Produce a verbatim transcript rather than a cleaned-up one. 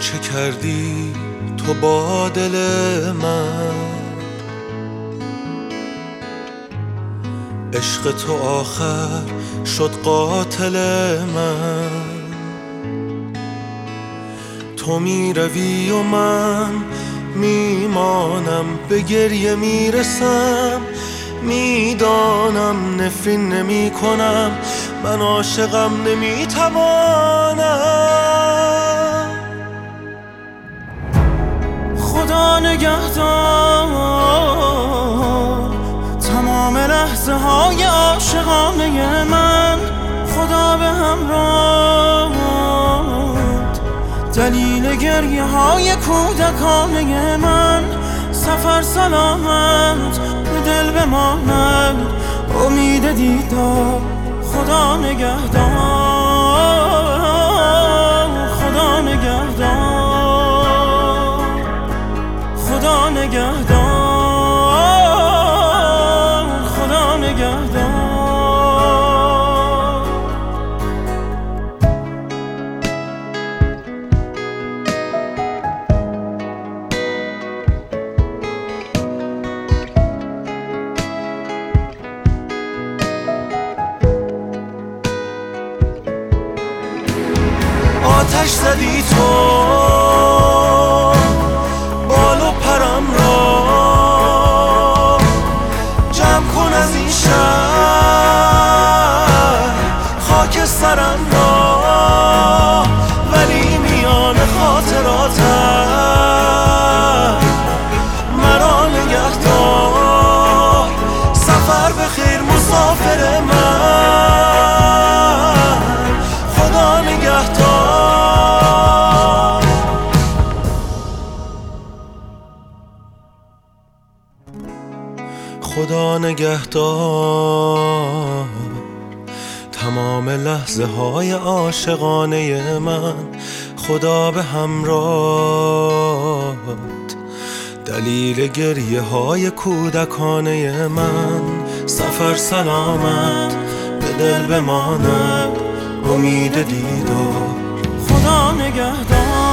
چه کردی تو با دل من؟ عشق تو آخر شد قاتل من. تو می روی و من میمانم، به گریه میرسم، میدانم نفرین نمی کنم، من عاشقم نمیتوانم. خدا نگهدار تمام لحظه های عاشقانه من، خدا به همراه دلیل گریه های کودکانه من. سفر سلامت به دل بماند، امید دیدار خدا نگهدار. خدا نگهدار، خدا نگهدار، خدا نگهدار. آتش زدی تو بال و پرم را، جمع کن از این شهر خاک سرم را، ولی میان خاطراتم مرا نگهدار. سفر به خیر مسافر من، خدا نگهدار. خدا نگهدار تمام لحظه های عاشقانه من، خدا به همراهت دلیل گریه های کودکانه من. سفر سلامت به دل بماند، امید دیدار خدا نگهدار.